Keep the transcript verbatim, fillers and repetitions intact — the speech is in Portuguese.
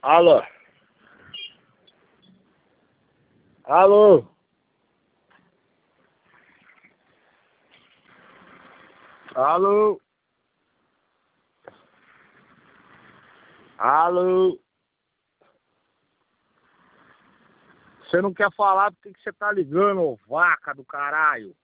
Alô? Alô? Alô? Alô? Você não quer falar porque que você tá ligando, ô vaca do caralho?